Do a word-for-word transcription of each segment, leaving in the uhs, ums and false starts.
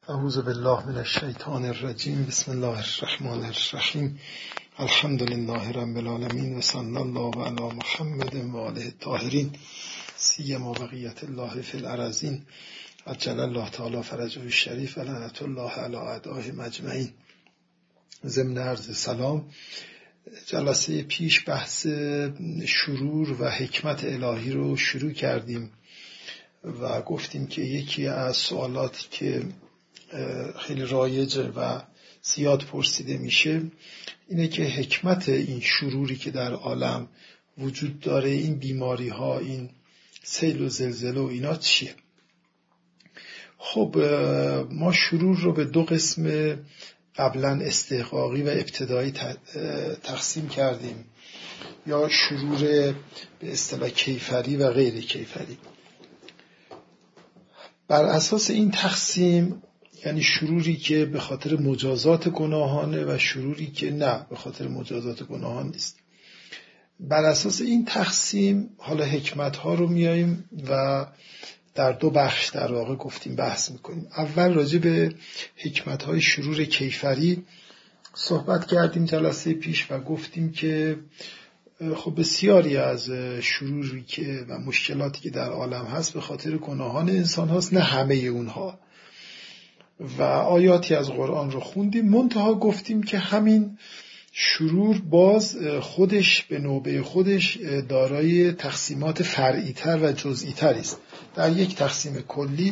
اعوذ بالله من الشیطان الرجیم. بسم الله الرحمن الرحیم. الحمد لله رب العالمین و صلی الله علی محمد و آله الطاهرین سیما بقیت الله فی الارضین عجل الله تعالی فرجه الشریف و لعنت الله علی اعدائه اجمعین. ضمن عرض سلام، جلسه پیش بحث شرور و حکمت الهی رو شروع کردیم و گفتیم که یکی از سوالاتی که خیلی رایجه و زیاد پرسیده میشه اینه که حکمت این شروری که در عالم وجود داره، این بیماری ها، این سیل و زلزله و اینا چیه؟ خب ما شرور رو به دو قسم قبلا استحقاقی و ابتدایی تقسیم کردیم، یا شرور به اصطلاح کیفری و غیر کیفری. بر اساس این تقسیم، یعنی شروری که به خاطر مجازات گناهانه و شروری که نه به خاطر مجازات گناهان نیست، بر اساس این تقسیم حالا حکمت‌ها رو میاییم و در دو بخش در واقع گفتیم بحث میکنیم. اول راجع به حکمت‌های شرور کیفری صحبت کردیم جلسه پیش و گفتیم که خب بسیاری از شروری که و مشکلاتی که در عالم هست به خاطر گناهان انسان هاست، نه همه اونها، و آیاتی از قرآن رو خوندیم. منتها گفتیم که همین شرور باز خودش به نوبه خودش دارای تقسیمات فرعی تر و جزئی تر است. در یک تقسیم کلی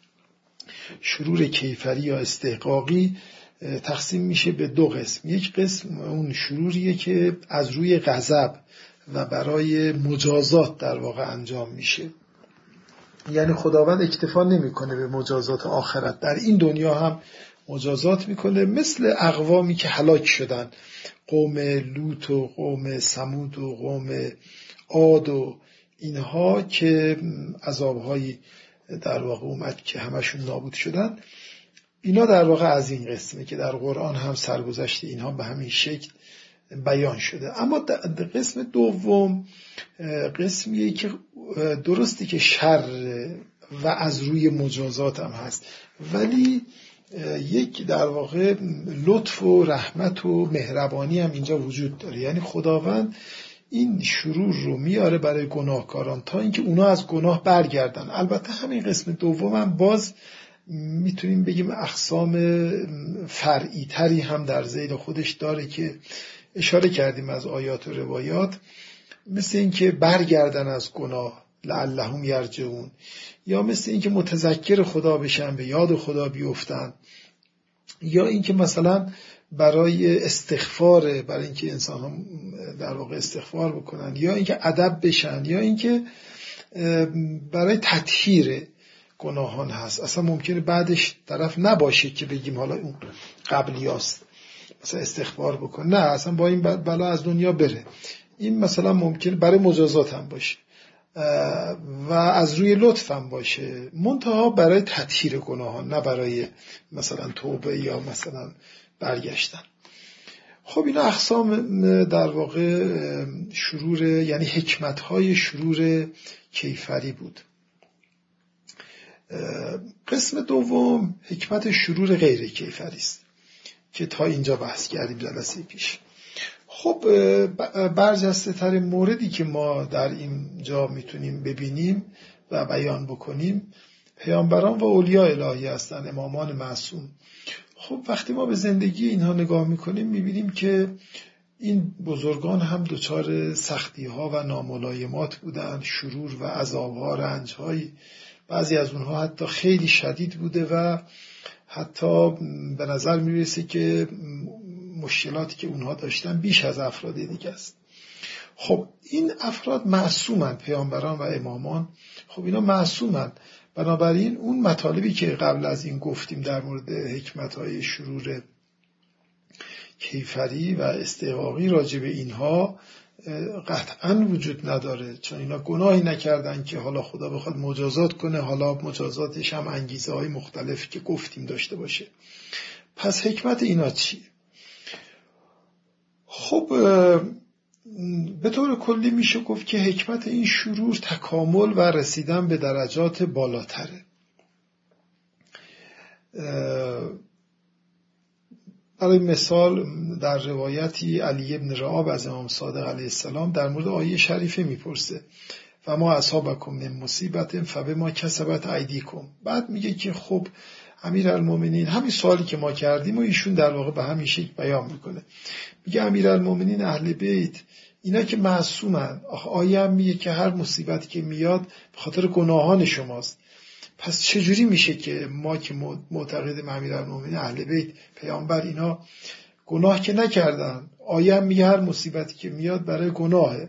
شرور کیفری یا استحقاقی تقسیم میشه به دو قسم. یک قسم اون شروریه که از روی غضب و برای مجازات در واقع انجام میشه، یعنی خداوند اکتفا نمیکنه به مجازات آخرت، در این دنیا هم مجازات میکنه، مثل اقوامی که هلاک شدن، قوم لوط و قوم ثمود و قوم عاد و اینها که عذابهایی در واقع اومد که همشون نابود شدن. اینا در واقع از این قسمه که در قرآن هم سرگذشت اینها به همین شکل بیان شده. اما قسم دوم قسمیه که درستی که شر و از روی مجازات هم هست، ولی یک در واقع لطف و رحمت و مهربانی هم اینجا وجود داره. یعنی خداوند این شرور رو میاره برای گناهکاران تا اینکه اونا از گناه برگردن. البته همین قسم دوم هم باز میتونیم بگیم اقسام فرعی تری هم در ذیل خودش داره که اشاره کردیم از آیات و روایات، مثل این که برگردن از گناه لعلهم یرجعون، یا مثل این که متذکر خدا بشن، به یاد خدا بیفتن، یا این که مثلا برای استغفار، برای اینکه انسان هم در واقع استغفار بکنن، یا این که ادب بشن، یا این که برای تطهیر گناهان هست. اصلا ممکنه بعدش طرف نباشه که بگیم حالا اون قبلیاست مثلا استغفار بکن، نه اصلا با این بلا از دنیا بره. این مثلا ممکنه برای مجازات هم باشه و از روی لطف هم باشه، منتها برای تطهیر گناهان، نه برای مثلا توبه یا مثلا برگشتن. خب اینا اقسام در واقع شرور، یعنی حکمت‌های شرور کیفری بود. قسم دوم حکمت شرور غیر کیفری است که تا اینجا بحث کردیم جلسه پیش. خب برجسته ترین موردی که ما در اینجا میتونیم ببینیم و بیان بکنیم پیامبران و اولیاء الهی هستند، امامان معصوم. خب وقتی ما به زندگی اینها نگاه میکنیم میبینیم که این بزرگان هم دچار سختی ها و ناملایمات بودن، شرور و عذاب ها، رنج های، بعضی از اونها حتی خیلی شدید بوده و حتی به نظر میرسه که مشکلاتی که اونها داشتن بیش از افراد دیگه است. خب این افراد معصومند، پیامبران و امامان، خب اینا معصومند. بنابراین اون مطالبی که قبل از این گفتیم در مورد حکمت‌های شرور کیفری و استحقاقی راجع به اینها قطعاً وجود نداره، چون اینا گناهی نکردن که حالا خدا بخواد مجازات کنه، حالا مجازاتش هم انگیزه های مختلف که گفتیم داشته باشه. پس حکمت اینا چیه؟ خب به طور کلی میشه گفت که حکمت این شرور تکامل و رسیدن به درجات بالاتره. برای مثال در روایتی علی ابن رعاب از امام صادق علیه السلام در مورد آیه شریفه میپرسه و ما اصابکم من مصیبت فبما کسبت ایدیکم. بعد میگه که خب امیرالمومنین، همین سوالی که ما کردیم و ایشون در واقع به همین شکل بیان میکنه. میگه امیرالمومنین اهل بیت اینا که معصومن، آیه هم میگه که هر مصیبتی که میاد به خاطر گناهان شماست. پس چجوری میشه که ما که معتقد امیرالمومنین اهل بیت پیامبر اینا گناه که نکردن، آیه هم میگه هر مصیبتی که میاد برای گناهه،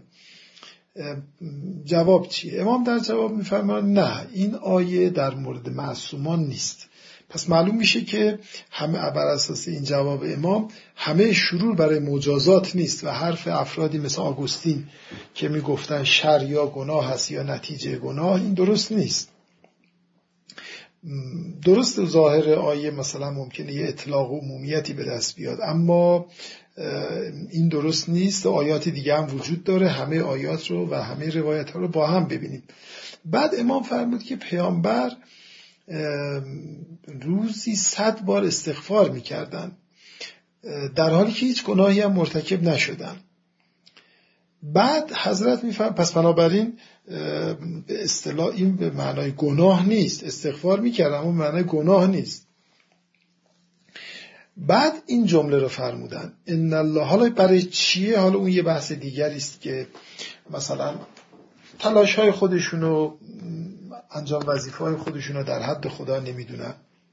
جواب چیه؟ امام در جواب میفرمان نه، این آیه در مورد معصومان نیست. پس معلوم میشه که همه بر اساس این جواب امام همه شرور برای مجازات نیست و حرف افرادی مثل آگوستین که میگفتن شر یا گناه هست یا نتیجه گناه، این درست نیست. درست ظاهر آیه مثلا ممکنه یه اطلاق و عمومیتی به دست بیاد، اما این درست نیست. آیات دیگه هم وجود داره، همه آیات رو و همه روایت ها رو با هم ببینیم. بعد امام فرمود که پیامبر روزی صد بار استغفار میکردن در حالی که هیچ گناهی هم مرتکب نشدن. بعد حضرت میفرماید پس بنابراین به اصطلاح این به معنای گناه نیست، استغفار میکردن اما معنای گناه نیست. بعد این جمله رو فرمودن ان الله، حالا برای چیه؟ حالا اون یه بحث دیگری است که مثلا تلاش های خودشون و انجام وظیفه های خودشون رو در حد خدا نمیدونن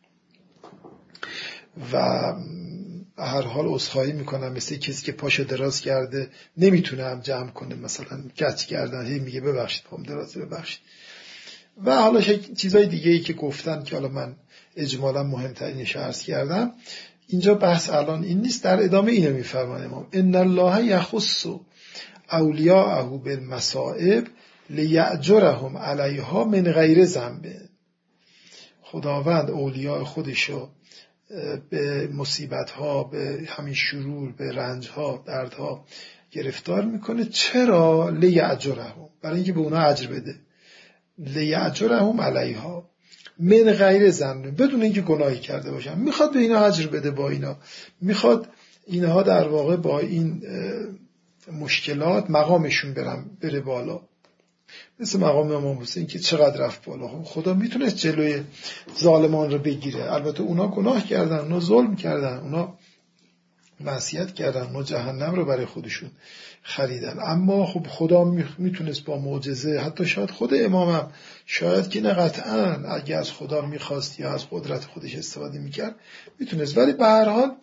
و هر حال عذرخواهی میکنن، مثل کسی که پاشو دراز کرده نمیتونه هم جمع کنه، مثلا گچ کردن، هی میگه ببخشید پام درازه ببخشید. و حالا چیزای دیگه ای که گفتن که حالا من اجمالا مهمترینش عرض کردم. اینجا بحث الان این نیست. در ادامه اینو میفرمان امام ان الله یخص اولیاءه بالمصائب لیأجرهم علیها من غیر ذنب. خداوند اولیاء خودشو به مصیبت‌ها، به همین شرور، به رنج‌ها، دردها گرفتار میکنه. چرا؟ لیأجرهم، برای اینکه به اونا اجر بده. لیأجرهم علیها من غیر ذنب، بدون اینکه گناهی کرده باشن. میخواد به اینا اجر بده، با اینا میخواد اینها در واقع با این مشکلات مقامشون برن بره بالا. مثل مقام امام حسین که چقدر رفت بالا. خدا میتونست جلوی ظالمان رو بگیره، البته اونا گناه کردن، اونا ظلم کردن، اونا معصیت کردن، اونا جهنم رو برای خودشون خریدن. اما خب خدا میتونست با معجزه، حتی شاید خود امامم شاید که نه قطعا اگه از خدا میخواست یا از قدرت خودش استفاده میکرد میتونست، ولی به هر حال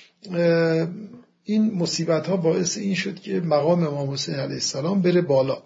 این مصیبت ها باعث این شد که مقام امام حسین علیه السلام بره بالا.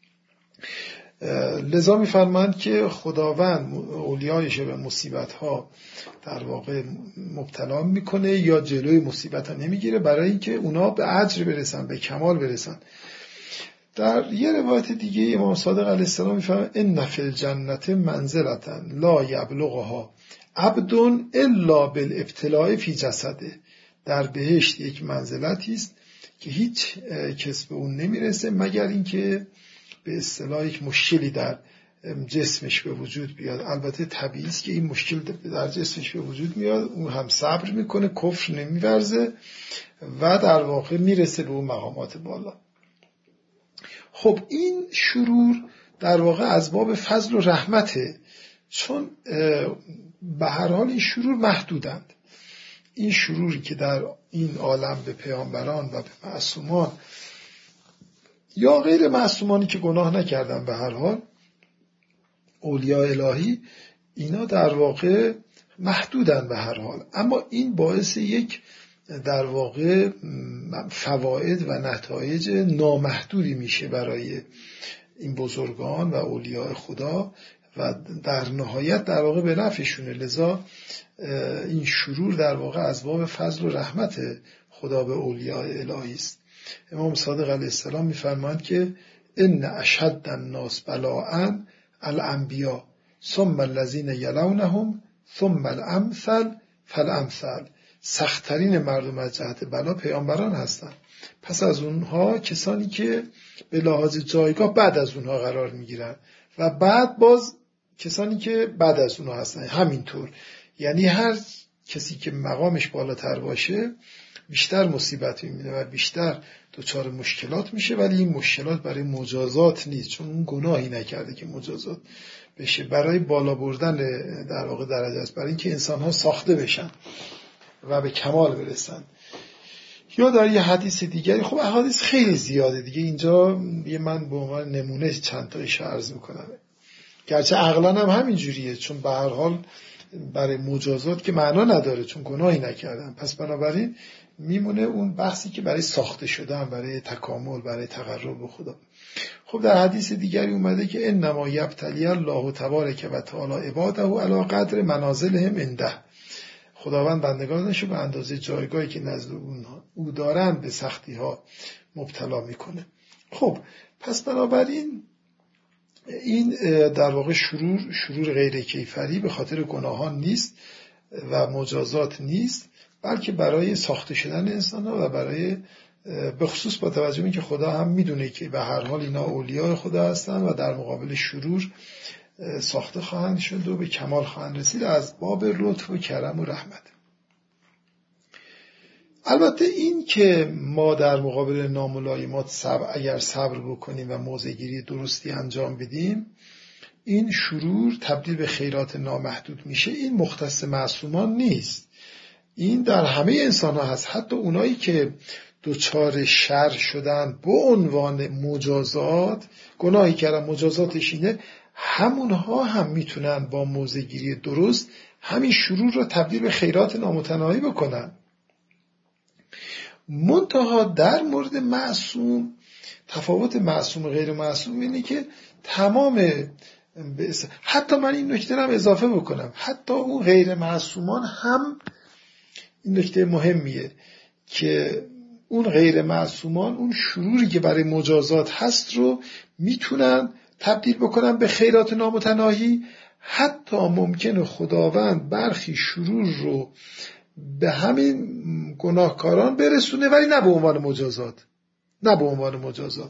لذا میفرمایند که خداوند اولیایش به مصیبت ها در واقع مبتلا میکنه یا جلوی مصیبت ها نمیگیره برای اینکه اونا به اجر برسن، به کمال برسن. در یه روایت دیگه امام صادق علیه السلام میفرماید ان فی الجنة منزلة لا یبلغها عبد الا بالابتلاء فی جسده. در بهشت یک منزلتی است که هیچ کس به اون نمیرسه مگر اینکه به اصطلاح یک مشکلی در جسمش به وجود بیاد. البته طبیعی است که این مشکل در جسمش به وجود میاد، اون هم صبر میکنه، کفر نمیورزه و در واقع میرسه به اون مقامات بالا. خب این شرور در واقع از باب فضل و رحمته، چون به هر حال این شرور محدودند. این شروری که در این عالم به پیامبران و به معصومان یا غیر معصومانی که گناه نکردن، به هر حال اولیاء الهی، اینا در واقع محدودن به هر حال. اما این باعث یک در واقع فواید و نتایج نامحدودی میشه برای این بزرگان و اولیاء خدا و در نهایت در واقع به نفعشونه. لذا این شرور در واقع از باب فضل و رحمت خدا به اولیاء الهی است. امام صادق علیه السلام میفرمایند که ان اشد الناس بلاء الانبیاء ثم الذین یلونهم ثم الامثل فالامثل. سخت‌ترین مردم از جهت بلا پیامبران هستند، پس از اونها کسانی که به لحاظ جایگاه بعد از اونها قرار میگیرن و بعد باز کسانی که بعد از اونها هستن. همینطور یعنی هر کسی که مقامش بالاتر باشه بیشتر مصیبت می‌بینه و بیشتر دچار مشکلات میشه، ولی این مشکلات برای مجازات نیست، چون اون گناهی نکرده که مجازات بشه. برای بالا بردن در واقع درجه است، برای اینکه انسان‌ها ساخته بشن و به کمال برسن. یا در یه حدیث دیگری، خب احادیث خیلی زیاده دیگه، اینجا یه من به عنوان نمونه چند تایش عرض میکنم، گرچه عقلا هم همین جوریه، چون به هر حال برای مجازات که معنا نداره چون گناهی نکردن، پس بنابراین میمونه اون بحثی که برای ساخته شدن، برای تکامل، برای تقرب به خدا. خب در حدیث دیگری اومده که انما یبتلی الله تبارک و تعالی عباده علی قدر منازلهم عنده، خداوند بندگانش رو به اندازه جایگاهی که نزد او دارند به سختی ها مبتلا میکنه. خب پس بنابراین این در واقع شرور شرور غیر کیفری به خاطر گناهان نیست و مجازات نیست، بلکه برای ساخته شدن انسان ها و برای به خصوص با توجه به اینکه خدا هم میدونه که به هر حال اینا اولیاء خدا هستن و در مقابل شرور ساخته خواهند شد و به کمال خواهند رسید از باب لطف و کرم و رحمت. البته این که ما در مقابل ناملایمات صبر اگر صبر بکنیم و موضع‌گیری درستی انجام بدیم، این شرور تبدیل به خیرات نامحدود میشه، این مختص معصومان نیست، این در همه انسان ها هست. حتی اونایی که دوچار شر شدن به عنوان مجازات، گناهی کردن مجازاتش اینه، همونها هم میتونن با موضع‌گیری درست همین شرور رو تبدیل به خیرات نامتناهی بکنن. منتها در مورد معصوم تفاوت معصوم و غیر معصوم اینه که تمام، حتی من این نکته رو هم اضافه بکنم، حتی اون غیر معصومان هم، این نکته مهمیه که اون غیر معصومان اون شروری که برای مجازات هست رو میتونن تبدیل بکنن به خیرات نامتناهی. حتی ممکنه خداوند برخی شرور رو به همین گناهکاران برسونه، ولی نه به عنوان مجازات، نه به عنوان مجازات.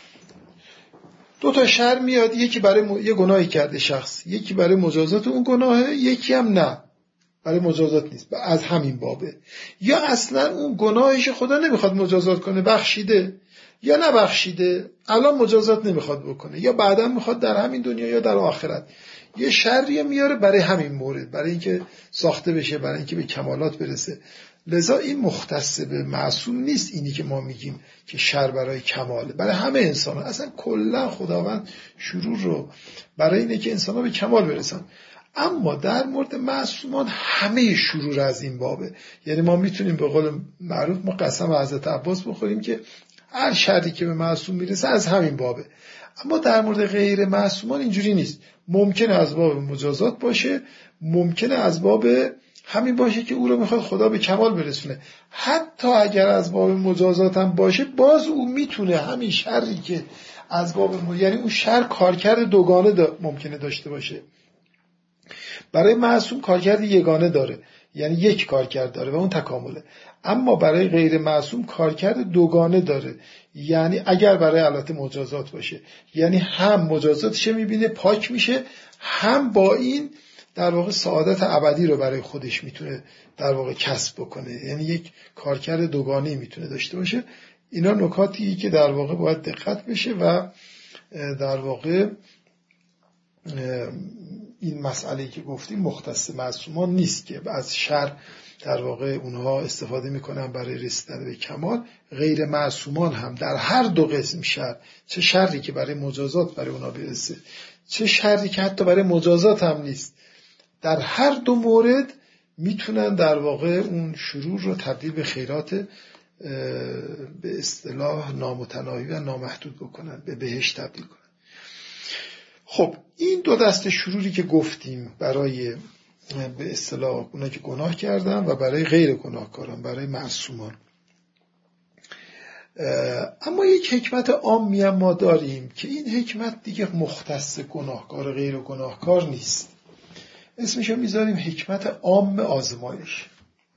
دو تا شر میاد، یکی برای م... یه گناهی کرده شخص، یکی برای مجازات اون گناهه، یکی هم نه، برای مجازات نیست، از همین بابه. یا اصلا اون گناهش خدا نمیخواد مجازات کنه، بخشیده یا نبخشیده، الان مجازات نمیخواد بکنه، یا بعدا میخواد در همین دنیا یا در آخرت یه شری میاره برای همین مورد، برای اینکه ساخته بشه، برای اینکه به کمالات برسه. لذا این مختص به معصوم نیست، اینی که ما میگیم که شر برای کماله، برای همه انسان ها. اصلا کلا خداوند شرور رو برای اینه که انسان ها به کمال برسن. اما در مورد معصومان همه شرور از این بابه، یعنی ما میتونیم به قول معروف ما قسم حضرت عباس بخوریم که هر شری که به معصوم میرسه از همین بابه. اما در مورد غیر معصومان اینجوری نیست، ممکنه از باب مجازات باشه، ممکنه از باب همین باشه که او رو میخواد خدا به کمال برسونه. حتی اگر از باب مجازات هم باشه، باز او میتونه همین شری که از باب م... یعنی اون شر کارکرد دوگانه دا... ممکنه داشته باشه. برای معصوم کارکرد یگانه داره، یعنی یک کارکرد داره و اون تکامله. اما برای غیر معصوم کارکرد دوگانه داره، یعنی اگر برای البته مجازات باشه، یعنی هم مجازاتش میبینه پاک میشه، هم با این در واقع سعادت ابدی رو برای خودش میتونه در واقع کسب بکنه، یعنی یک کارکرد دوگانه میتونه داشته باشه. اینا نکاتی که در واقع باید دقت بشه و در واقع این مسئله که گفتیم مختص معصومان نیست که از شر در واقع اونها استفاده میکنن برای رسیدن به کمال. غیر معصومان هم در هر دو قسم شر، چه شری که برای مجازات برای اونها برسه، چه شری که حتی برای مجازات هم نیست، در هر دو مورد میتونن در واقع اون شرور رو تبدیل به خیرات به اصطلاح نامتناهی و نامحدود بکنن، به بهشت تبدیل کنن. خب این دو دسته شروری که گفتیم برای به اصطلاح اونایی که گناه کردن و برای غیر گناهکاران، برای معصومان. اما یک حکمت عامی هم ما داریم که این حکمت دیگه مختص گناهکار و غیر گناهکار نیست، اسمشو میذاریم حکمت عام آزمایش.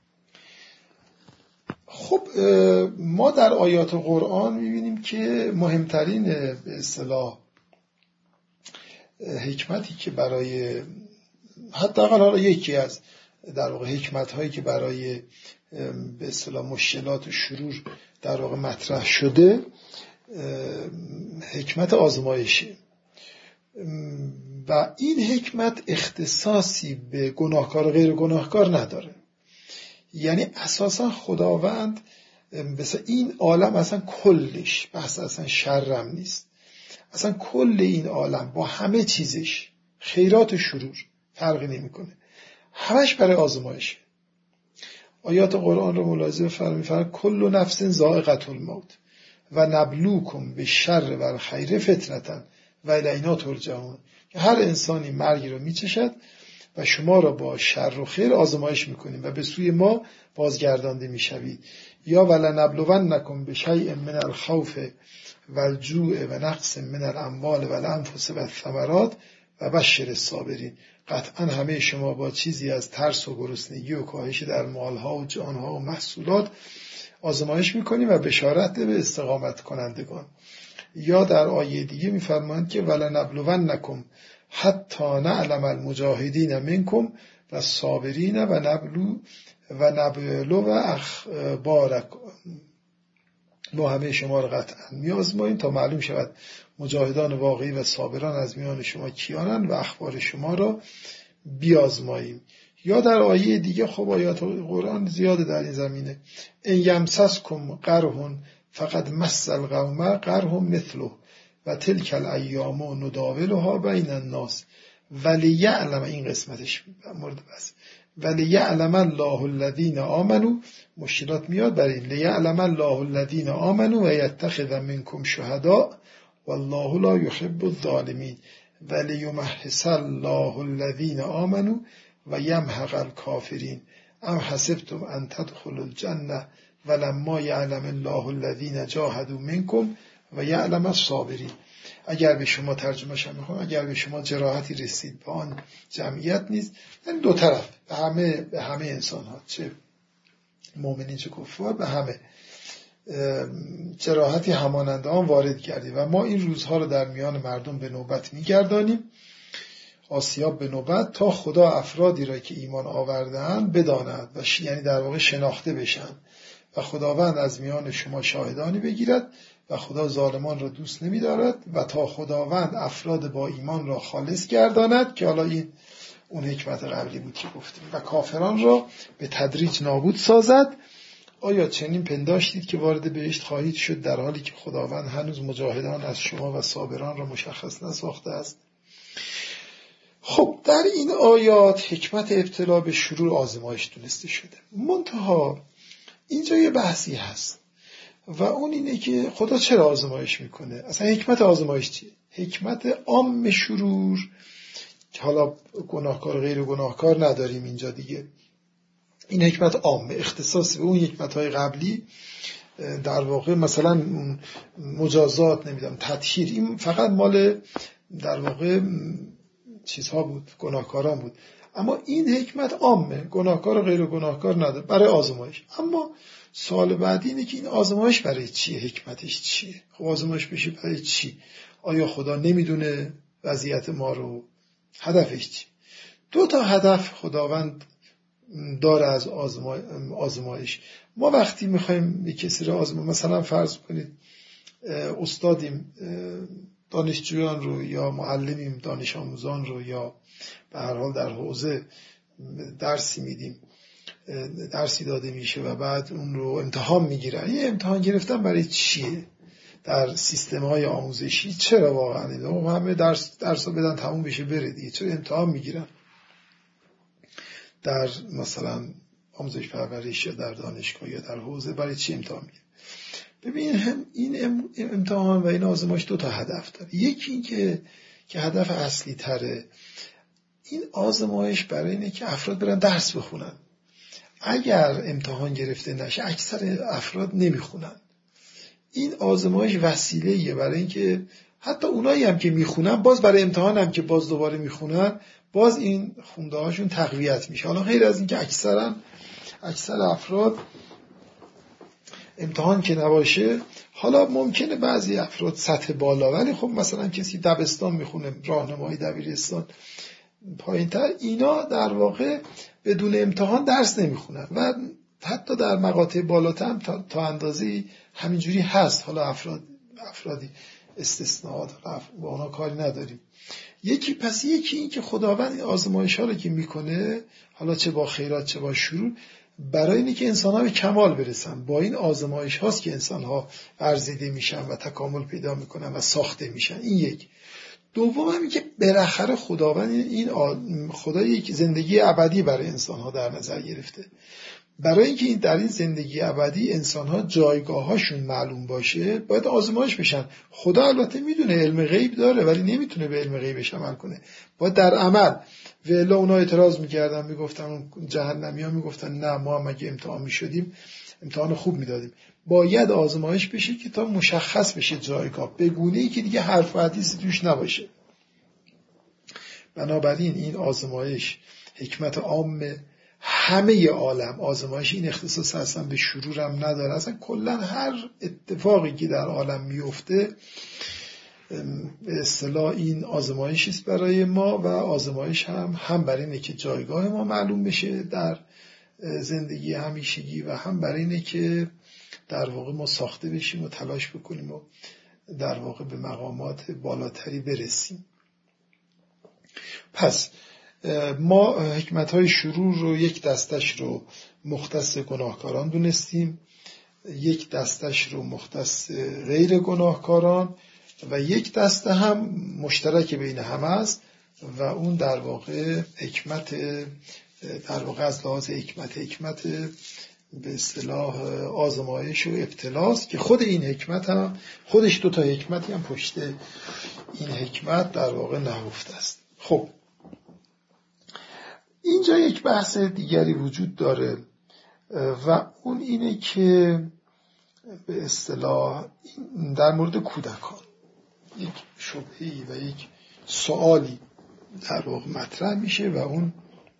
خب ما در آیات قرآن میبینیم که مهمترین به اصطلاح حکمتی که برای حداقل حالا یکی از در واقع حکمت هایی که برای به اصطلاح مشکلات و شرور در واقع مطرح شده حکمت آزمایشه و این حکمت اختصاصی به گناهکار و غیر گناهکار نداره. یعنی اساسا خداوند مثلا این عالم اصلا کلش بحث اصلا شرم نیست، اصلا کل این عالم با همه چیزش خیرات و شرور فرقی نمیکنه، همش برای آزمایشه. آیات قرآن رو ملاحظه بفرمایید کل نفس ذائقة الموت و نبلوکم بالشر و الخیر فتنة و الینا ترجعون، که هر انسانی مرگی رو میچشد و شما را با شر و خیر آزمایش میکنیم و به سوی ما بازگردانده میشوید. یا ولنبلونکم بشیء من الخوف و الجوع و نقص من الاموال و الانفس و الثمرات و بشر الصابرین. قطعا همه شما با چیزی از ترس و گرسنگی و کاهش در مالها و جانها و محصولات آزمایش میکنیم و بشارت به استقامت کنندگان. یا در آیه دیگه میفرمایند که ولنبلونکم حتی نعلم المجاهدین منکم و الصابرین و نبلو و نبلو و اخبارکم، ما همه شما را قطعا میازماییم تا معلوم شود مجاهدان واقعی و صابران از میان شما کیانند و اخبار شما را بیازماییم. یا در آیه دیگه خب آیات قرآن زیاده در این زمینه، ان یمسسکم قرح فقد مس القوم قرح مثله و تلک الایام نداولها بین الناس ولیعلم، این قسمتش مورد بس، ولیعلم الله الذین آمنوا، مشکلات میاد برای این، لیعلم الله الذین آمنوا و یتخذ منکم شهداء والله لا يحب الظالمین ولیمحص الله الذین آمنوا و یمحق الکافرین ام حسبتم ان تدخلوا الجنه ولما یعلم الله الذین جاهدوا منکم و یعلم الصابرین. اگر به شما ترجمه شم میخوام، اگر به شما جراحتی رسید به آن جمعیت نیست، یعنی دو طرف، به همه به همه انسان ها، چه مؤمنین چه کفار، به همه جراحتی همانند آن وارد کردی و ما این روزها رو در میان مردم به نوبت میگردانیم، آسیاب به نوبت، تا خدا افرادی را که ایمان آورده‌اند بداند و ش... یعنی در واقع شناخته بشن و خداوند از میان شما شاهدانی بگیرد و خدا ظالمان را دوست نمی دارد و تا خداوند افراد با ایمان را خالص گرداند، که حالا این اون حکمت قبلی بود که گفتیم، و کافران را به تدریج نابود سازد. آیا چنین پنداشتید که وارد بهشت خواهید شد در حالی که خداوند هنوز مجاهدان از شما و صابران را مشخص نساخته است؟ خب در این آیات حکمت ابتلا به شرور آزمایش دونسته شده. منتها اینجا یه بحثی هست و اون اینه که خدا چرا آزمایش میکنه؟ اصلا حکمت آزمایش چیه؟ حکمت عام شرور که حالا گناهکار و غیر گناهکار نداریم اینجا دیگه، این حکمت عام اختصاص به اون حکمت‌های قبلی، در واقع مثلا مجازات، نمیدونم تطهیر، این فقط مال در واقع چیزها بود، گناهکاران بود. اما این حکمت عامه، گناهکار و غیر گناهکار نداره، برای آزمایش. اما سوال بعدی اینه که این آزمایش برای چیه؟ حکمتش چیه؟ خب آزمایش بشه برای چی؟ آیا خدا نمیدونه وضعیت ما رو؟ هدفش چی؟ دو تا هدف خداوند داره از آزمای... آزمایش. ما وقتی میخوایم یک کسی رو آزمایش، مثلا فرض کنید استادیم دانشجویان رو یا معلمیم دانش آموزان رو، یا به هر حال در حوزه درسی میدیم، درسی داده میشه و بعد اون رو امتحان میگیرن. این امتحان گرفتن برای چیه؟ در سیستم های آموزشی چرا واقعا اینا همه درس درس رو بدن تموم بشه بره دیگه، چرا امتحان میگیرن؟ در مثلا آموزش پرورش یا در دانشگاه یا در حوزه برای چی امتحان میگیرن؟ ببین هم این امتحان و این آزمایش دو تا هدف داره. یکی این که که هدف اصلی تره، این آزمایش برای اینه که افراد برن درس بخونن. اگر امتحان گرفته نشه اکثر افراد نمیخونن. این آزمایش وسیله‌ایه برای اینکه حتی اونایی هم که میخونن باز برای امتحان هم که باز دوباره میخونن، باز این خونده هاشون تقویت میشه. حالا غیر از این که اکثرا اکثر افراد امتحان که نباشه، حالا ممکنه بعضی افراد سطح بالا، ولی خب مثلا کسی دبستان میخونه، راهنمای دبیرستان، پایینتر، اینا در واقع بدون امتحان درس نمیخونن و حتی در مقاطع بالاتر هم تا, تا اندازه‌ای همینجوری هست. حالا افراد افرادی استثناءات با اونا کاری نداریم. یکی پس یکی این که خداوند آزمایش ها رو که میکنه، حالا چه با خیرات چه با شرور، برای اینه که انسان ها به کمال برسن. با این آزمایش هاست که انسان ها ورزیده میشن و تکامل پیدا میکنن و ساخته میشن. این یک. دوم هم این که بالاخره خداوند این خدایی که زندگی ابدی برای انسان ها در نظر گرفته. برای اینکه این در این زندگی ابدی انسان ها جایگاه هاشون معلوم باشه باید آزمایش بشن. خدا البته میدونه، علم غیب داره، ولی نمیتونه به علم غیبش عمل کنه، باید در عمل. و الا اونا اعتراض میکردن، میگفتن جهنمی ها میگفتن نه ما هم اگه امتحان میشدیم امتحان خوب میدادیم. باید آزمایش بشه که تا مشخص بشه جایگاه، به گونه‌ای که دیگه حرف و حدیثی توش نباشه. بنابراین این آزمایش حکمت عام همه عالم، آزمایش این اختصاص اصلا به شرور هم نداره، اصلا کلا هر اتفاقی که در عالم میفته به اصطلاح این آزمایشی است برای ما، و آزمایش هم هم برای اینه که جایگاه ما معلوم بشه در زندگی همیشگی و هم برای اینه که در واقع ما ساخته بشیم و تلاش بکنیم و در واقع به مقامات بالاتری برسیم. پس ما حکمت‌های شرور رو یک دستش رو مختص گناهکاران دونستیم، یک دستش رو مختص غیر گناهکاران و یک دسته هم مشترک بین همه است و اون در واقع حکمت، در واقع از لحاظ حکمت حکمت به اصطلاح آزمایش و ابتلاست که خود این حکمت هم خودش دو تا حکمتی هم پشت این حکمت در واقع نهفته است. خب اینجا یک بحث دیگری وجود داره و اون اینه که به اصطلاح در مورد کودکان یک شبهه‌ای و یک سوالی در واقع مطرح میشه و اون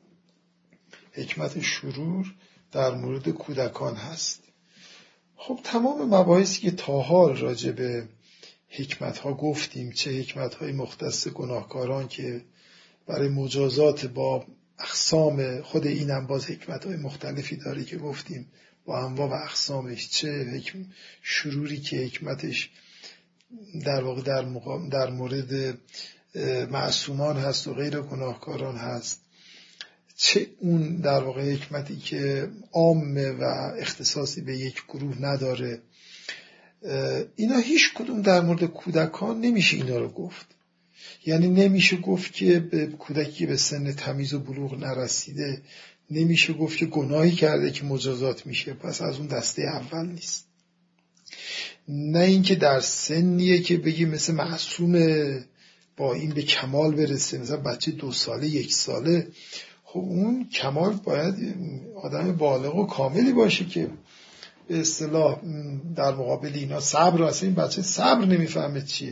حکمت شرور در مورد کودکان هست. خب تمام مباحثی که تا حال راجع به حکمت ها گفتیم، چه حکمت های مختص گناهکاران که برای مجازات با اقسام خود اینم باز حکمت های مختلفی داره که گفتیم با انواع و اقسامش، چه حکم شروری که حکمتش در واقع در, مقام در مورد معصومان هست و غیر گناهکاران هست، چه اون در واقع حکمتی که عامه و اختصاصی به یک گروه نداره. اینا هیچ کدوم در مورد کودکان نمیشه اینا رو گفت. یعنی نمیشه گفت که به کودکی به سن تمیز و بلوغ نرسیده نمیشه گفت که گناهی کرده که مجازات میشه، پس از اون دسته اول نیست. نه اینکه در سنیه که بگی مثل معصومه با این به کمال برسه، مثلا بچه دو ساله یک ساله، خب اون کمال باید آدم بالغ و کاملی باشه که به اصطلاح در مقابل اینا صبر، اصلا این بچه صبر نمیفهمه چیه.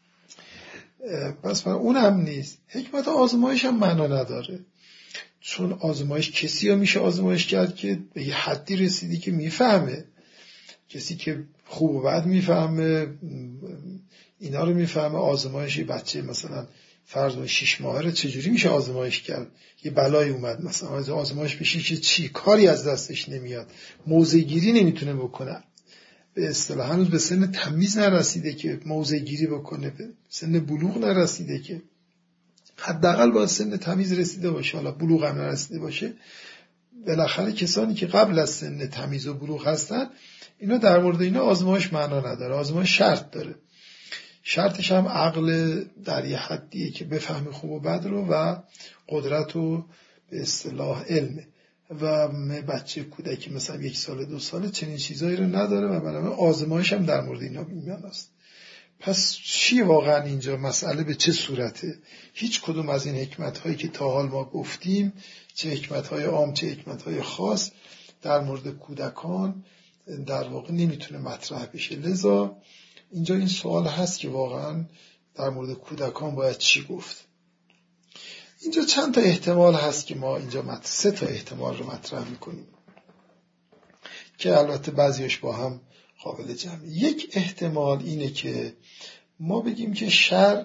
پس اون هم نیست. حکمت آزمایش هم معنا نداره، چون آزمایش کسی رو میشه آزمایش کرد که به یه حدی رسیدی که میفهمه. کسی که خوب و بد میفهمه اینا رو میفهمه. آزمایشی بچه مثلا فرض شش ماهه رو چجوری میشه آزمایش کرد؟ یه بلایی اومد مثلا آزمایش بشه که چی کاری از دستش نمیاد، موضع گیری نمیتونه بکنه، به اصطلاح هنوز به سن تمیز نرسیده که موضع گیری بکنه، به سن بلوغ نرسیده که حداقل باید سن تمیز رسیده باشه، حالا بلوغ هم نرسیده باشه. بالاخره کسانی که قبل از سن تمیز و بلوغ هستن اینا در مورد اینا آزمایش معنا نداره. آزمایش شرط داره، شرطش هم عقل در یه حدیه که بفهمی خوب و بد رو و قدرت و به اصطلاح علمه و بچه کودکی مثلا یک سال دو ساله چنین چیزایی رو نداره و بنابراین آزمایش هم در مورد اینا میان است. پس چی واقعا اینجا مسئله به چه صورته؟ هیچ کدوم از این حکمت هایی که تا حال ما گفتیم، چه حکمت های عام چه حکمت های خاص، در مورد کودکان در واقع نمیتونه مطرح بشه. لذا اینجا این سوال هست که واقعا در مورد کودکان باید چی گفت. اینجا چند تا احتمال هست که ما اینجا مط... سه تا احتمال رو مطرح میکنیم که البته بعضیش با هم قابل جمعه. یک احتمال اینه که ما بگیم که شرع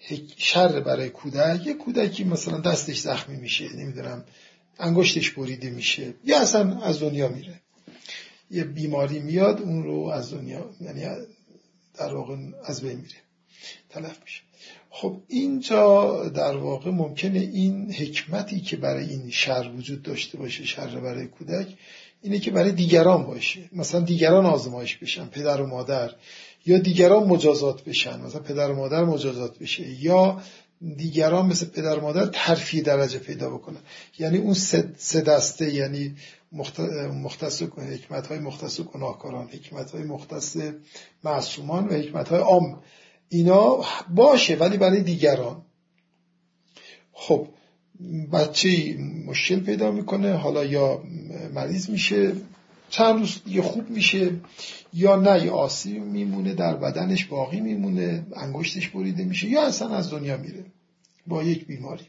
شر برای کودک، یه کودکی مثلا دستش زخمی میشه، نمیدونم انگشتش بریده میشه، یا اصلا از دنیا میره، یه بیماری میاد اون رو از دنیا، یعنی در واقع از بین میره، تلف میشه. خب اینجا در واقع ممکنه این حکمتی که برای این شر وجود داشته باشه، شر برای کودک، اینه که برای دیگران باشه، مثلا دیگران آزمایش بشن، پدر و مادر، یا دیگران مجازات بشن، مثلا پدر و مادر مجازات بشه، یا دیگران مثل پدر و مادر ترفیع درجه پیدا بکنن. یعنی اون سه دسته، یعنی مختص حکمت‌های مختص گناهکاران، حکمت‌های مختص معصومان و حکمت‌های عام، اینا باشه ولی برای دیگران. خب بچه مشکل پیدا میکنه، حالا یا مریض میشه، چند روز دیگه خوب میشه، یا نه یا آسیب میمونه در بدنش باقی میمونه، انگشتش بریده میشه، یا اصلا از دنیا میره با یک بیماری.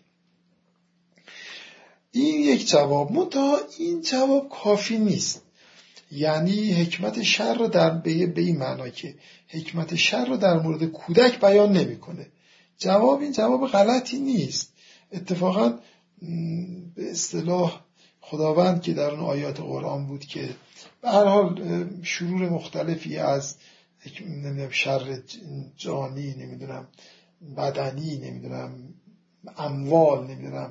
این یک جواب، منتها این جواب کافی نیست. یعنی حکمت شر رو در به این معنا که حکمت شر رو در مورد کودک بیان نمیکنه. جواب این جواب غلطی نیست. اتفاقا به اصطلاح خداوند که در اون آیات قرآن بود که به هر حال شرور مختلفی از نمیدونم شر جانی، نمیدونم بدنی، نمیدونم اموال، نمیدونم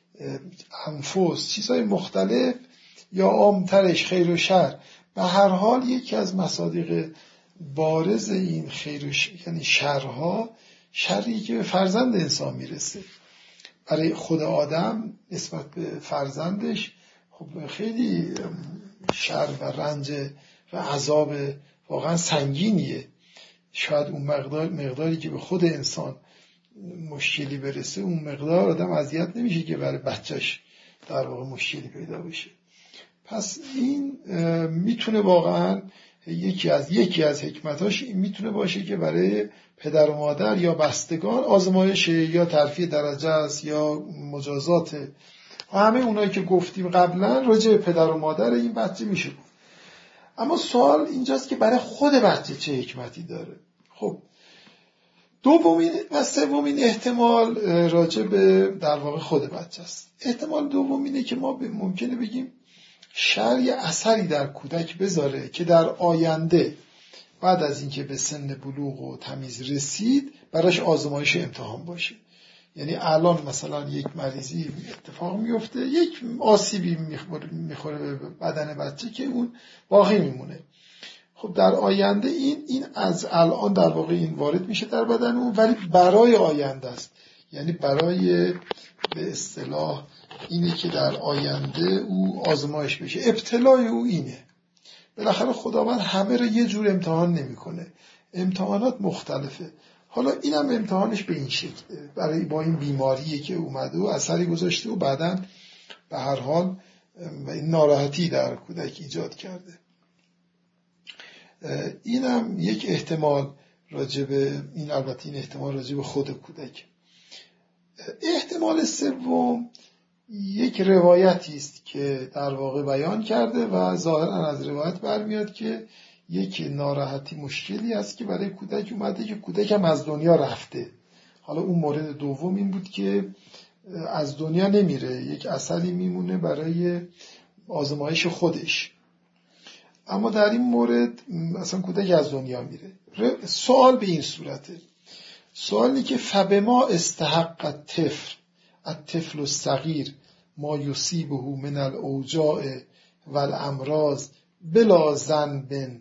انفس، چیزهای مختلف، یا عامترش خیر و شر، به هر حال یکی از مصادیق بارز این خیر و ش... یعنی شرها، شری که به فرزند انسان میرسه. برای خود آدم نسبت به فرزندش خب خیلی شر و رنج و عذاب واقعا سنگینیه. شاید اون مقدار مقداری که به خود انسان مشکلی برسه، اون مقدار آدم اذیت نمیشه که برای بچهش در واقع مشکلی پیدا بشه. پس این میتونه واقعا یکی از یکی از حکمتاش این میتونه باشه که برای پدر و مادر یا بستگان آزمایش یا ترفیع درجه است یا مجازات. و همه اونایی که گفتیم قبلا راجع به پدر و مادر این بچه میشه گفت. اما سوال اینجاست که برای خود بچه چه حکمتی داره. خب دومین و سومین احتمال راجع به در واقع خود بچه است. احتمال دوم اینه که ما ممکنه بگیم شر یه اثری در کودک بذاره که در آینده بعد از اینکه به سن بلوغ و تمیز رسید براش آزمایش امتحان باشه. یعنی الان مثلا یک مریضی اتفاق میفته، یک آسیبی میخوره به بدن بچه که اون باقی میمونه. خب در آینده این این از الان در واقع این وارد میشه در بدن اون، ولی برای آینده است. یعنی برای به اصطلاح اینه که در آینده او آزمایش بشه. ابتلای او اینه. بالاخره خداوند همه رو یه جور امتحان نمیکنه. امتحانات مختلفه. حالا اینم امتحانش به این شکله، برای با این بیماریه که اومده و اثری گذاشته و بعداً به هر حال این ناراحتی در کودک ایجاد کرده. اینم یک احتمال راجبه این، البته این احتمال راجبه خود کودک. احتمال سوم یک روایتی است که در واقع بیان کرده و ظاهرا از روایت برمیاد که یک ناراحتی مشکلی است که برای کودک اومده که کودک هم از دنیا رفته. حالا اون مورد دوم این بود که از دنیا نمیره، یک اثری میمونه برای آزمایش خودش. اما در این مورد اصلا کودک از دنیا میره. سوال به این صورته، سوالی که فبما استحق الطفل الطفل الصغیر ما یصیبه من الاوجاع والامراض بلا ذنب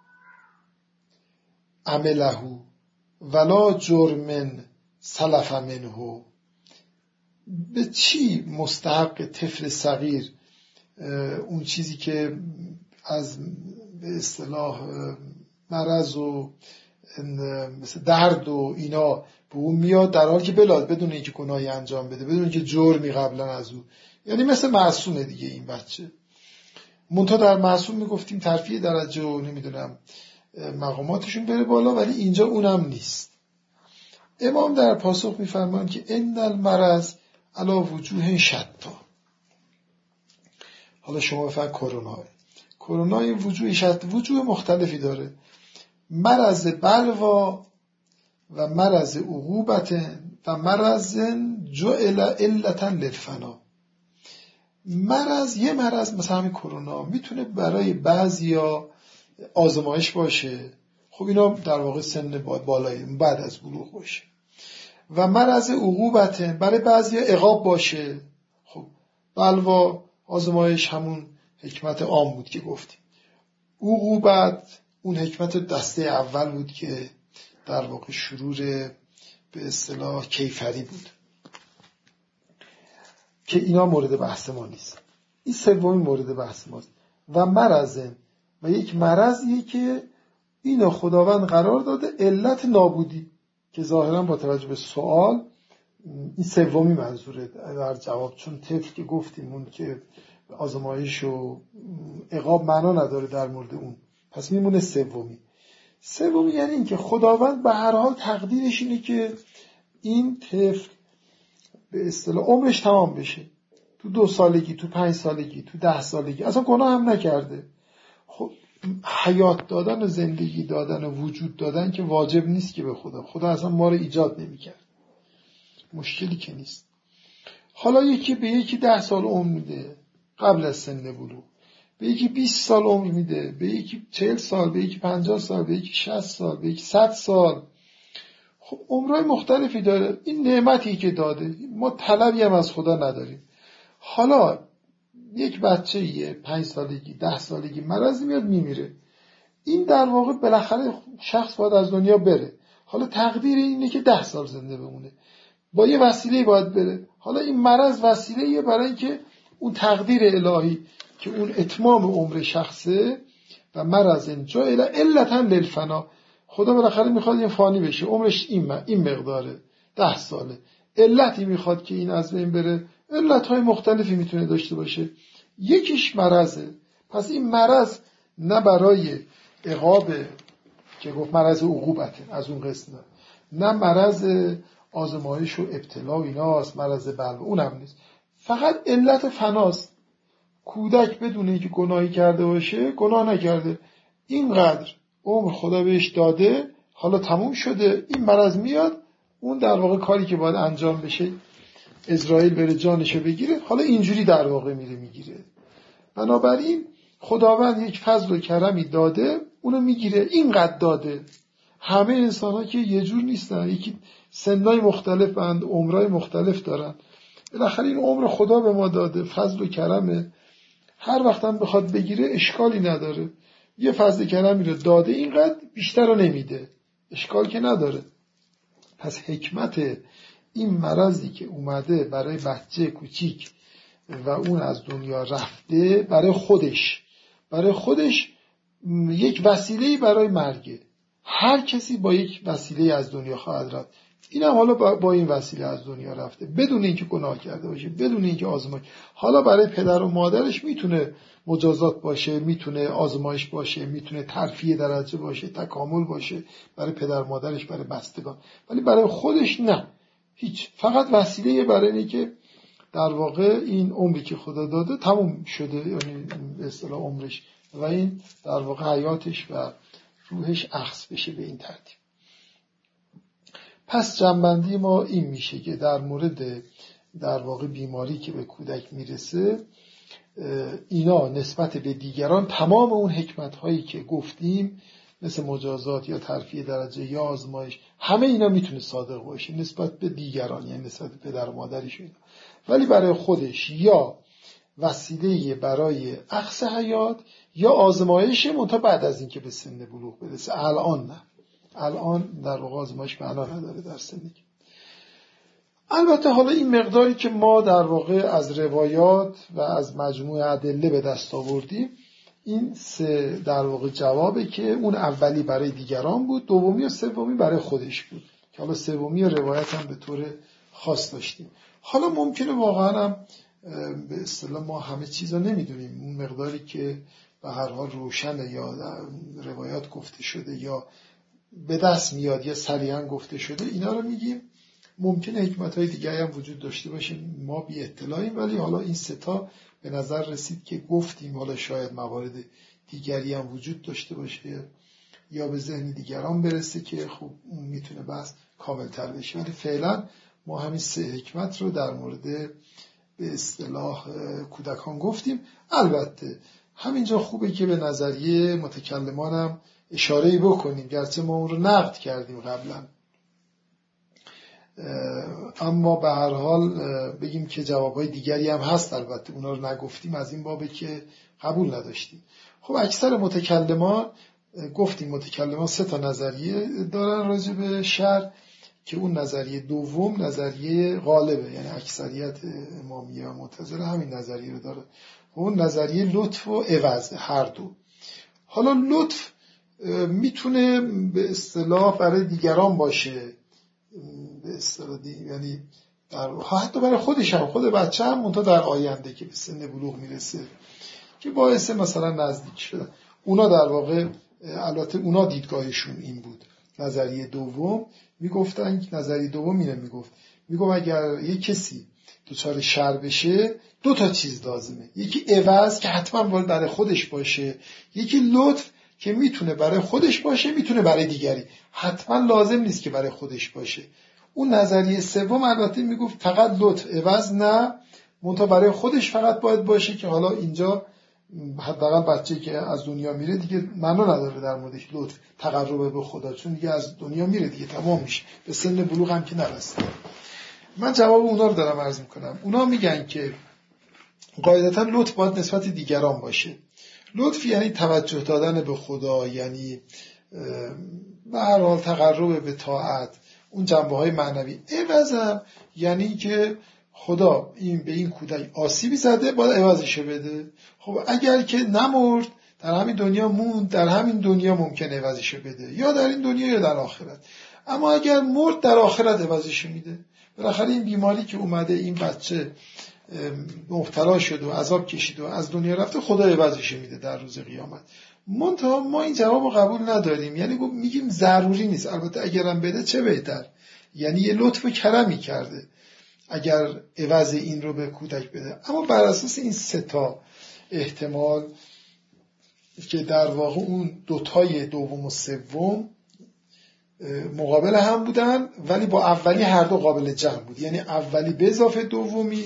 عمله ولا جرم سلف منه. به چی مستحق طفل صغیر اون چیزی که از به اصطلاح مرض و مثل درد و اینا به اون میاد، در حالی که بلاد بدون اینکه گناهی انجام بده، بدون اینکه جرمی قبلا از او، یعنی مثل معصومه دیگه این بچه. منتها در معصوم میگفتیم ترفیع درجه و نمیدونم مقاماتشون بره بالا، ولی اینجا اونم نیست. امام در پاسخ میفرمان که ان المرض علی وجوه شتا. حالا شما بفرمایید کرونا کرونا این وجوه شتا، وجوه مختلفی داره. مرض بلوا و مرض عقوبت و مرض جعل علتا للفنا. مرض، یه مرض مثلا همین کرونا میتونه برای بعضیا آزمایش باشه، خب اینا در واقع سن بالایی بعد از بلوغ باشه. و مرض عقوبت برای بعضیا عقاب باشه، خب بلوا آزمایش همون حکمت عام بود که گفتیم. عقوبت اون حکمت دسته اول بود که در واقع شرور به اصطلاح کیفری بود که اینا مورد بحث ما نیست. این سومین مورد بحث ماست. و مرض، و یک مرضیه که اینو خداوند قرار داده علت نابودی، که ظاهرا با توجه به سوال این سومی منظوره در جواب، چون طفل که گفتیم اون که آزمایش و عقاب معنا نداره در مورد اون، پس میمونه سومی. سومی یعنی این که خداوند به هر حال تقدیرش اینه که این طفل به اصطلاح عمرش تمام بشه، تو دو سالگی، تو پنج سالگی، تو ده سالگی، اصلا گناه هم نکرده. خب حیات دادن و زندگی دادن و وجود دادن که واجب نیست که به خدا، خدا اصلا ما رو ایجاد نمی‌کرد، مشکلی که نیست. حالا یکی به یکی ده سال عمر میده قبل از سن بلوغ، به یکی بیست سال عمر میده، به یکی چهل سال، به یکی پنجاه سال، به یکی شصت سال، به یکی صد سال. خب عمرهای مختلفی داره. این نعمتی که داده، ما طلبی هم از خدا نداریم. حالا یک بچه یه پنج سالگی ده سالگی مرضی میاد میمیره، این در واقع بالاخره شخص باید از دنیا بره. حالا تقدیر اینه که ده سال زنده بمونه، با یه وسیله باید بره. حالا این مرض وسیله برای اینکه اون تقدیر الهی که اون اتمام عمر شخصه، و مرض جعل علتا للفنا، خدا بالاخره میخواد این فانی بشه، عمرش این این مقداره، ده ساله، علتی میخواد که این از بین بره. علتهای مختلفی میتونه داشته باشه، یکیش مرضه. پس این مرض نه برای عقابه که گفت مرض عقوبته از اون قسم، نه مرض آزمایش و ابتلا و ایناست، مرض بلوا اونم نیست، فقط علت فناست. کودک بدون اینکه گناهی کرده باشه، گناه نکرده، اینقدر عمر خدا بهش داده، حالا تموم شده، این مرض میاد، اون در واقع کاری که باید انجام بشه اسرائیل بره جانشو بگیره، حالا اینجوری در واقع میره میگیره. بنابراین خداوند یک فضل و کرمی داده، اونو میگیره، اینقدر داده. همه انسان ها که یه جور نیستن، یکی سنای مختلف بند، عمرای مختلف دارن. بالاخره این عمر خدا به ما داده، فضل و کرمه، هر وقت هم بخواد بگیره اشکالی نداره. یه فضل کرمی رو داده، اینقدر بیشتر رو نمیده، اشکال که نداره. پس حکمت این مرضی که اومده برای بچه کوچیک و اون از دنیا رفته، برای خودش برای خودش یک وسیله برای مرگه. هر کسی با یک وسیله از دنیا خواهد رفت. این هم حالا با این وسیله از دنیا رفته، بدون اینکه گناه کرده باشه، بدون اینکه آزمایش. حالا برای پدر و مادرش میتونه مجازات باشه، میتونه آزمایش باشه، میتونه ترفیع درجه باشه، تکامل باشه برای پدر مادرش، برای بستگان، ولی برای خودش نه، هیچ. فقط وسیله برای اینه که در واقع این عمری که خدا داده تموم شده، یعنی به اصطلاح عمرش، و این در واقع حیاتش و روحش اخذ بشه به این ترتیب. پس جنبندی ما این میشه که در مورد در واقع بیماری که به کودک میرسه، اینا نسبت به دیگران تمام اون حکمت هایی که گفتیم، مثل مجازات یا ترفیع درجه یا آزمایش، همه اینا میتونه صادق باشه نسبت به دیگران، یعنی نسبت به پدر و مادرش اینا. ولی برای خودش یا وسیله برای اخذ حیات یا آزمایش، منتها بعد از اینکه به سن بلوغ برسه. الان نه، الان در واقع آزمایش معنا نداره در سنی. البته حالا این مقداری که ما در واقع از روایات و از مجموع ادله به دست آوردیم، این سه در واقع جوابه که اون اولی برای دیگران بود، دومی و سومی برای خودش بود، که حالا سومی روایت هم به طور خاص داشتیم. حالا ممکنه واقعا هم به اصطلاح ما همه چیز رو نمیدونیم، اون مقداری که به هر حال روشنه یا روایات گفته شده یا به دست میاد یا صریحا گفته شده، اینا رو میگیم. ممکنه حکمت‌های دیگری هم وجود داشته باشه، ما بی اطلاعیم، ولی حالا این سه تا به نظر رسید که گفتیم. حالا شاید موارد دیگری هم وجود داشته باشه یا به ذهن دیگران برسه که خب اون میتونه بحث کامل‌تر بشه، ولی فعلا ما همین سه حکمت رو در مورد به اصطلاح کودکان گفتیم. البته همینجا خوبه که به نظریه متکلمانم اشاره‌ای بکنیم، گرچه ما اون رو نقد کردیم قبلا، اما به هر حال بگیم که جوابهای دیگری هم هست. البته اونا رو نگفتیم از این بابه که قبول نداشتیم. خب اکثر متکلمان گفتیم متکلمان سه تا نظریه دارن راجع به شر، که اون نظریه دوم نظریه غالبه، یعنی اکثریت امامیه و معتزله همین نظریه رو داره. اون نظریه لطف و عوض هر دو. حالا لطف میتونه به اصطلاح برای دیگران باشه، به اصطلاح یعنی در حتی برای خودش هم، خود بچه هم منتها در آینده که به سن بلوغ میرسه که باعث مثلا نزدیک شدن. اونا در واقع البته اونا دیدگاهشون این بود. نظریه دوم میگفتن، نظریه دوم اینه میگفت میگم اگر یک کسی دچار شر بشه دو تا چیز لازمه، یکی عوض که حتما باید برای خودش باشه، یکی لطف که میتونه برای خودش باشه میتونه برای دیگری، حتما لازم نیست که برای خودش باشه. اون نظریه سوم البته میگفت فقط لطف عوض نه، منتها برای خودش فقط باید باشه، که حالا اینجا حداقل بچه‌ای که از دنیا میره دیگه معنا نداره در موردش لطف تقرب به خدا، چون دیگه از دنیا میره دیگه، تمام میشه، به سن بلوغ هم که نرسیده. من جواب اونا رو دارم عرض میکنم. اونا میگن که قاعدتا لطف باید نسبت دیگران باشه. لطف یعنی توجه دادن به خدا، یعنی به هر حال تقرب به طاعت، اون جنبه های معنوی. عوضم یعنی که خدا این به این کودک آسیبی زده باید عوضش بده. خب اگر که نمرد در همین دنیا موند، در همین دنیا ممکنه عوضش بده، یا در این دنیا یا در آخرت. اما اگر مرد در آخرت عوضش میده. بالاخره این بیماری که اومده این بچه مبتلا شد و عذاب کشید و از دنیا رفته، خدا عوضش میده در روز قیامت. منتها ما این جواب رو قبول نداریم، یعنی میگیم ضروری نیست. البته اگرم بده چه بهتر، یعنی یه لطف و کرمی کرده اگر عوض این رو به کودک بده. اما بر اساس این سه تا احتمال که در واقع اون دوتای دوم و سوم مقابل هم بودن، ولی با اولی هر دو قابل جمع بود، یعنی اولی به اضافه دومی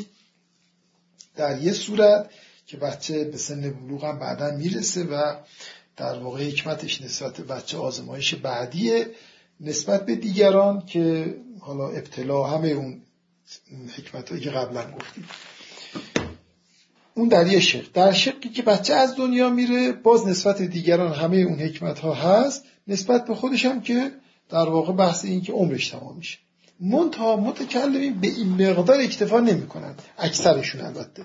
در یه صورت که بچه به سن بلوغ هم بعدا میرسه و در واقع حکمتش نسبت به بچه آزمایش بعدیه نسبت به دیگران، که حالا ابتلا همه اون حکمتایی که قبلا گفتیم. اون در یه شق. در شقی که بچه از دنیا میره باز نسبت دیگران همه اون حکمت ها هست، نسبت به خودش هم که در واقع بحث این که عمرش تمام میشه. منتها متکلمین به این مقدار اکتفا نمی کنن، اکثرشون البته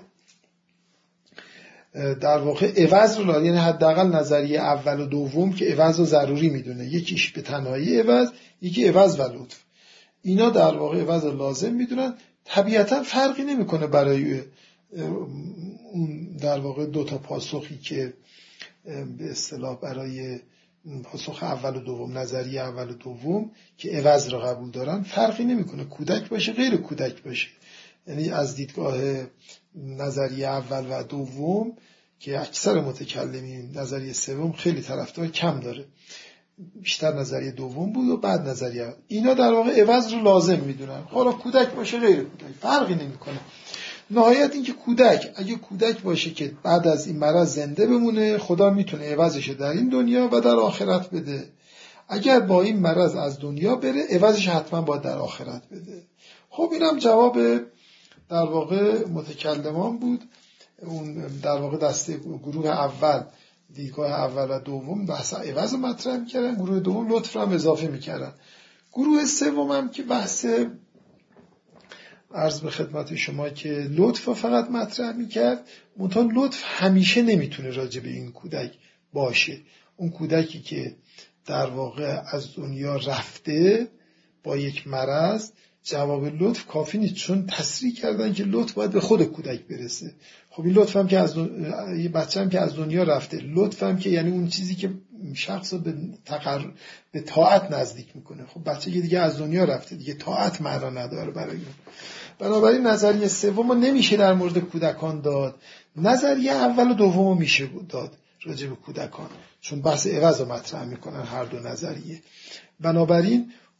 در واقع عوض رو، یعنی حداقل نظریه اول و دوم که عوض رو ضروری میدونه، یکیش به تنهایی عوض، یکی عوض و لطف، اینا در واقع عوض لازم میدونن. طبیعتا فرقی نمیکنه برای اون در واقع دو تا پاسخی که به اصطلاح برای پاسخ اول و دوم، نظریه اول و دوم که عوض را قبول دارن، فرقی نمیکنه کودک باشه غیر کودک باشه. یعنی از دیدگاه نظریه اول و دوم که اکثر متکلمین، نظریه سوم خیلی طرفدار کم داره، بیشتر نظریه دوم بود و بعد نظریه. اینا در واقع عوض رو لازم میدونن، حالا کودک باشه غیر کودک فرقی نمیکنه. نهایت این که کودک اگه کودک باشه که بعد از این مرض زنده بمونه، خدا میتونه عوضش در این دنیا و در آخرت بده. اگر با این مرض از دنیا بره، عوضش حتما باید در آخرت بده. خب اینم جواب در واقع متکلمان بود. اون در واقع دسته گروه اول، دیدگاه اول و دوم بحث عوض مطرح میکردن، گروه دوم لطف رو هم اضافه میکردن. گروه سوم هم که بحث عرض به خدمت شما که لطف رو فقط مطرح میکرد. منتها لطف همیشه نمیتونه راجع به این کودک باشه. اون کودکی که در واقع از دنیا رفته با یک مرض، جواب لطف کافی نیست، چون تصریح کردن که لطف باید به خود کودک برسه. خب این لطف هم که از دن... یه بچه هم که از دنیا رفته، لطف هم که یعنی اون چیزی که شخص رو به تقر... به طاعت نزدیک میکنه. خب بچه که دیگه از دنیا رفته دیگه طاعت معنا نداره برای اون. بنابراین نظریه سوم نمیشه در مورد کودکان داد، نظریه اول و دوم میشه داد راجع به کودکان، چون بحث عوض رو مطرح میکنن هر دو نظریه. بنابراین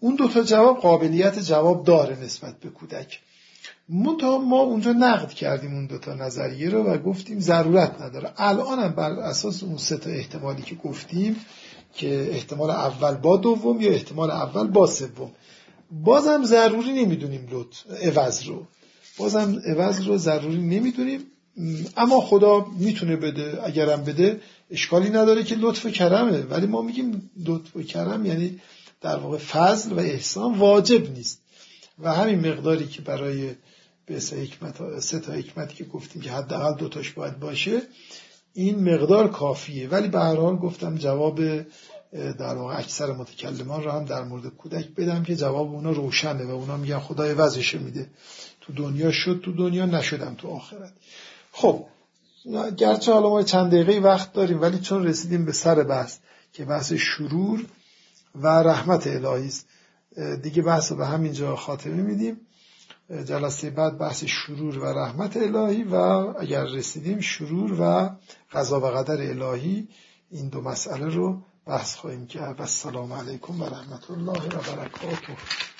اون دوتا جواب قابلیت جواب داره نسبت به کودک. منتها ما اونجا نقد کردیم اون دوتا نظریه رو و گفتیم ضرورت نداره. الان هم بر اساس اون سه تا احتمالی که گفتیم که احتمال اول با دوم یا احتمال اول با سوم، بازم ضروری نمیدونیم لطف عوض رو، بازم عوض رو ضروری نمیدونیم، اما خدا میتونه بده، اگرم بده اشکالی نداره که لطف و کرمه. ولی ما میگیم لطف و کرم یعنی در واقع فضل و احسان واجب نیست و همین مقداری که برای به سه حکمت سه تا حکمتی که گفتیم که حداقل دو تاش باید باشه این مقدار کافیه. ولی به هر حال گفتم جواب در واقع اکثر متکلمان رو هم در مورد کودک بدم که جواب اونا روشنه و اونا میگن خدای وضعش میده، تو دنیا شد تو دنیا، نشدم تو آخرت. خب گرچه حالا ما چند دقیقه وقت داریم ولی چون رسیدیم به سر بحث که بحث شرور و رحمت الهی است دیگه بحث رو به همینجا خاتمه میدیم. جلسه بعد بحث شرور و رحمت الهی و اگر رسیدیم شرور و قضا و قدر الهی، این دو مسئله رو بحث خواهیم کرد. و السلام علیکم و رحمت الله و برکاته.